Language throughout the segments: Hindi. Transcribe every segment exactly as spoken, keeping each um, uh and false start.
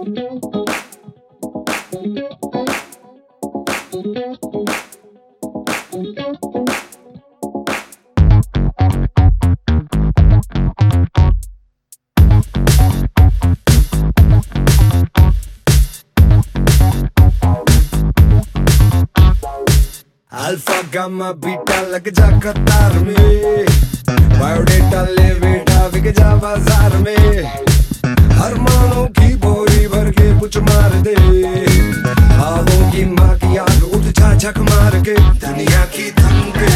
अल्फा गामा बीटा लग जा कतार में, बायोडेटा ले बेटा बिक जा बाजार में। हर मानो की बोरी भर के कुछ मार दे, ख्वाबों की माँ की आग उठ जा झक मार के। दुनिया की धुन पे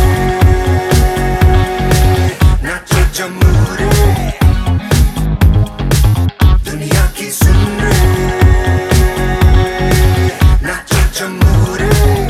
नाचो जमूरे, दुनिया की सुन रे नाचो जमूरे।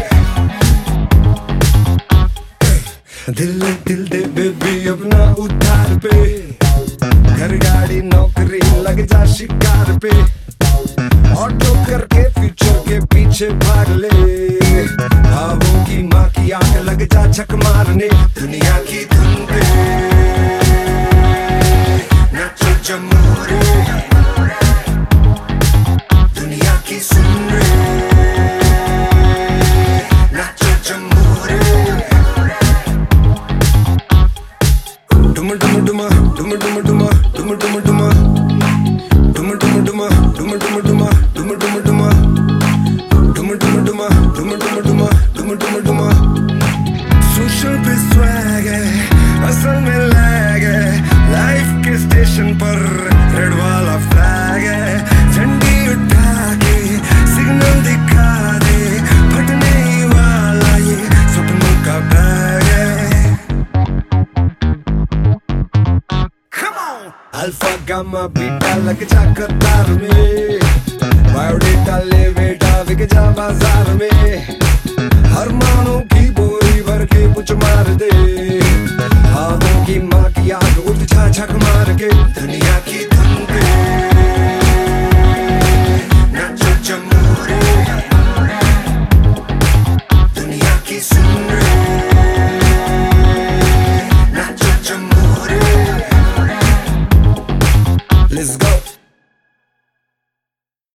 दिल दिल दे बेबी अपना उधार पे, घर गाड़ी नौकरी लग जा शिकार पे। ऑटो करके फ्यूचर के पीछे भाग ले, ख्वाबों की माँ की आंख लग जा झक मारने। दुनिया की धुन पे नाचो जमूरे, दुनिया की सुन रे नाचो जमूरे। डुम डुम डुमा डुम डुम डुमा डुम डुम डुमा डुम डुम डुमा डुम डुम डुमा डुम डुम डुमा डुम डुम डुमा डुम डुम डुमा डुम डुम डुमा। सोशल पे स्वैग है, असल में लैग है, लाइफ के स्टेशन पर रेड वाला फ्लैग है। झंडी उठा के सिग्नल दिखा दे, फटने ही वाला ये सपनों का बैग है। अल्फा गामा बीटा लग जा कतार में, बायोडेटा ले बेटा बिक जा बाजार में। हर मानो की बोरी भर के कुछ मार दे, ख्वाबों की माँ की आग